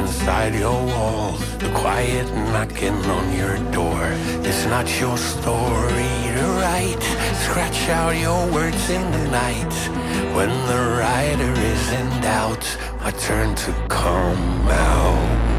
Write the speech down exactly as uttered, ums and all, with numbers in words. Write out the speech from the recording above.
inside your walls, the quiet knocking on your door. It's not your story to write. Scratch out your words in the night. When the writer is in doubt, I turn to come out.